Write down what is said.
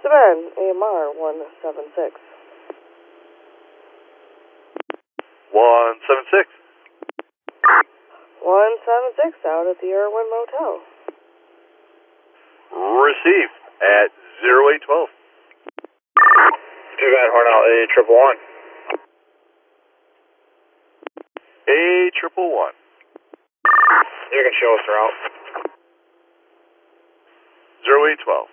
Savannah, AMR 176. 176. 176 out at the Irwin Motel. Receive at 0812. Savannah Hornell, A111. A111. You can show us around. 0812.